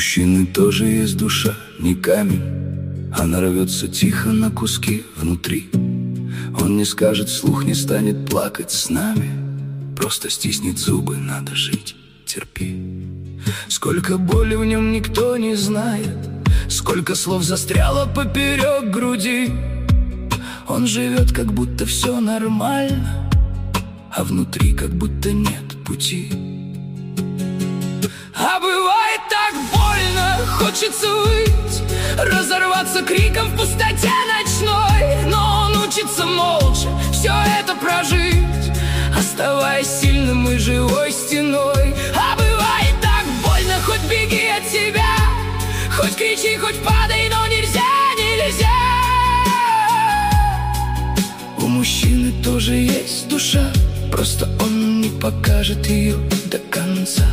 мужчины тоже есть душа, не камень. Она рвется тихо на куски внутри. Он не скажет вслух, не станет плакать с нами. Просто стиснет зубы, надо жить, терпи. Сколько боли в нем никто не знает, сколько слов застряло поперек груди. Он живет, как будто все нормально, а внутри как будто нет пути. А бывает так больно, хочется выть, разорваться криком в пустоте ночной. Но он учится молча все это прожить, оставаясь сильным и живой стеной. А бывает так больно, хоть беги от себя, хоть кричи, хоть падай, но нельзя, нельзя. У мужчины тоже есть душа, просто он не покажет ее до конца.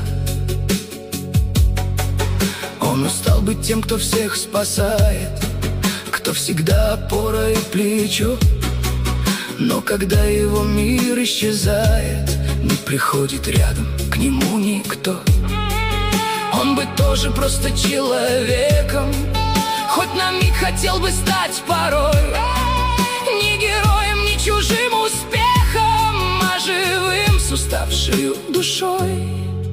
Он устал быть тем, кто всех спасает, кто всегда опора и плечо. Но когда его мир исчезает, не приходит рядом к нему никто. Он бы тоже просто человеком, хоть на миг хотел бы стать порой не героем, не чужим успехом, а живым с уставшей душой.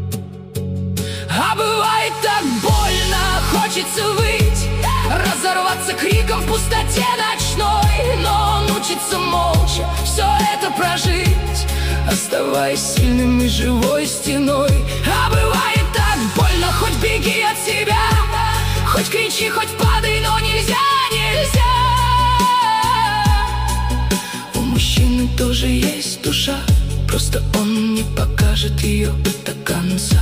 А бывает так больно, хочется выть, разорваться криком в пустоте ночной. Но он учится молча все это прожить, оставаясь сильным и живой стеной. А бывает так больно, хоть беги от себя, хоть кричи, хоть падай, но нельзя, нельзя. У мужчины тоже есть душа, просто он не покажет ее до конца.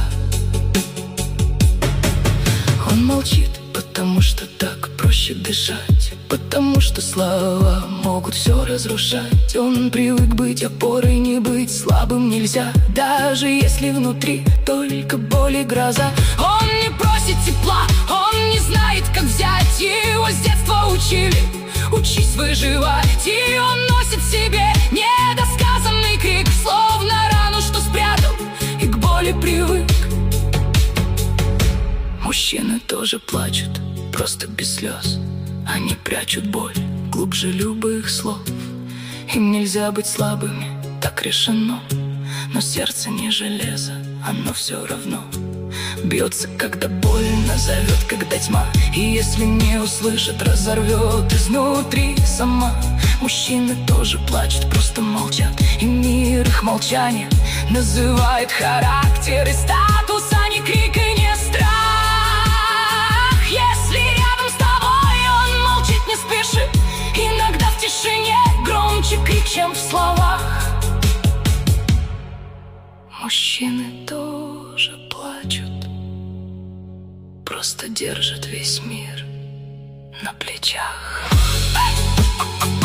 Он молчит, потому что так проще дышать, потому что слова могут все разрушать. Он привык быть опорой, не быть слабым нельзя, даже если внутри только боль и гроза. Он не просит тепла, он не знает, как взять. Его с детства учили, учись выживать. И он носит в себе недосказанный крик, словно рану, что спрятал и к боли привык. Мужчины тоже плачут, просто без слез. Они прячут боль глубже любых слов. Им нельзя быть слабыми, так решено. Но сердце не железо, оно все равно бьется, когда больно, зовет, когда тьма. И если не услышит, разорвет изнутри сама. Мужчины тоже плачут, просто молчат, и мир их молчания называет характер и статус, а не крик и не страх. Иногда в тишине громче крик, чем в словах. Мужчины тоже плачут, просто держат весь мир на плечах.